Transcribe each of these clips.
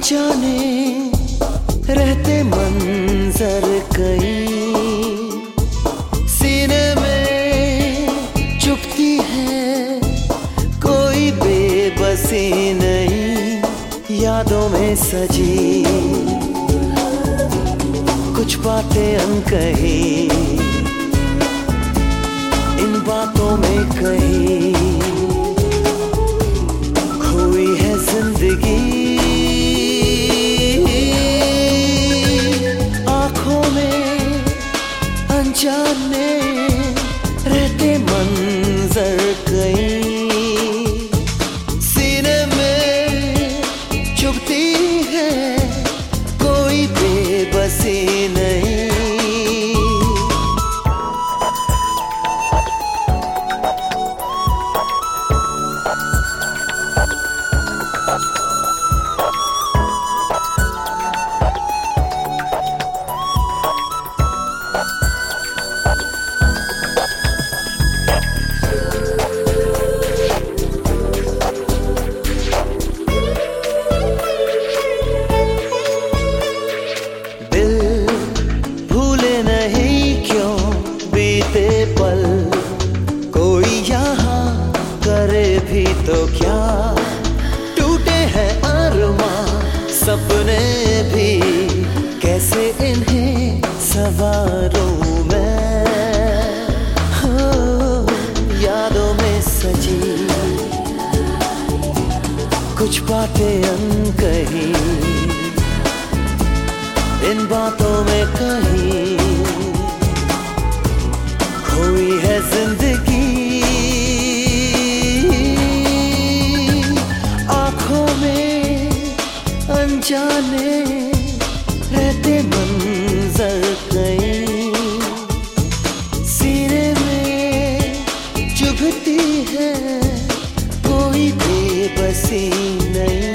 अनजाने रहते मंजर कई सीने में चुभती है, कोई बेबसी नहीं यादों में सजी कुछ बातें अनकही, इन बातों में कहीं खोई है जिंदगी। आंखों में अनजाने रहते मंजर कई सीने में चुभती है, कोई बेबसी नहीं। भी तो क्या टूटे हैं अरमां सपने भी, कैसे इन्हें संवारूं मैं। हो यादों में सजी कुछ बातें अनकही, इन बातों में कहीं खोई है जिंदगी। अनजाने रहते मंजर कई सीने में चुभती है, कोई बेबसी नहीं।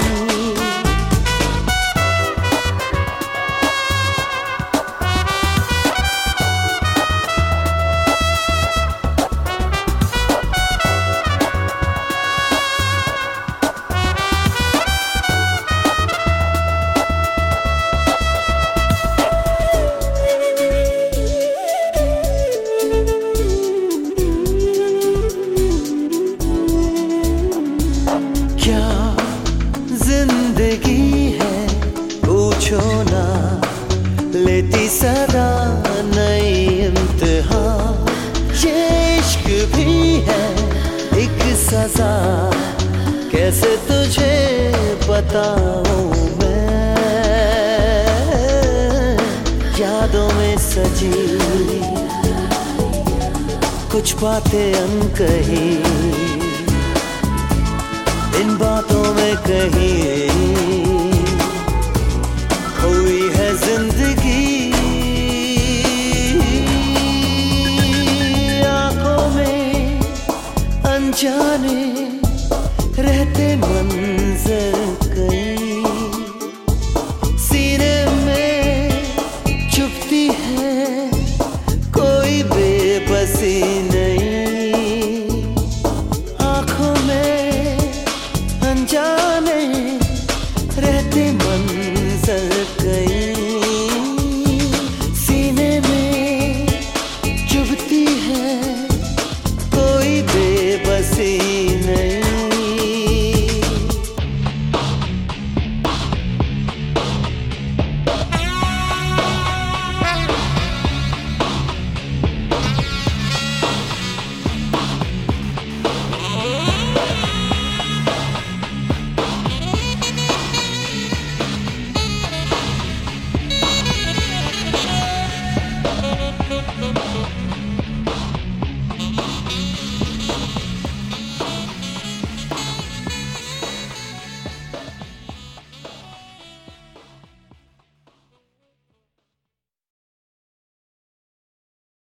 क्या जिंदगी है पूछो ना, लेती सदा नई इम्तिहान। ये इश्क भी है एक सजा, कैसे तुझे बताऊं मैं। यादों में सजी कुछ बातें अनकही, इन बातों में कहीं खोई है जिंदगी। आंखों में अनजाने रहते मंजर